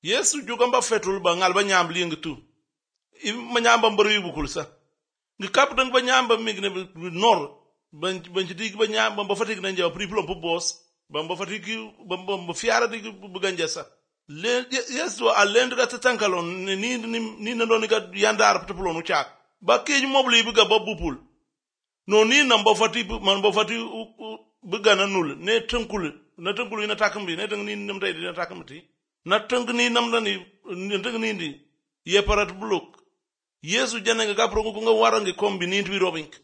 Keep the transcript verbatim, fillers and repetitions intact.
Yesu jugamba fetul ba ngal ba nyam li tu. I ma nyamba mbari bukul sa. Ngi kap dang ba nyamba migne nor ban ban ci dig ba nyamba ba fatik na njaw pri plom pu boss ba ba fatik ba ba fiara dig bu ganja sa. Le Yesu a lend ga tatankalon ni ni ni na don ga yandar pu plonu chak. Ba keji mobli bi ga ba bupul. No ni na ba fatik man ba fatik bu gana nul ne tankul na tankul ina takambi ne dang ni nam tay dina takamti. Na tënk ni nam la ni tënk ni ndi ye parat buluk Yesu jana nga kapro ko nga warangi kombi ni ntwi robink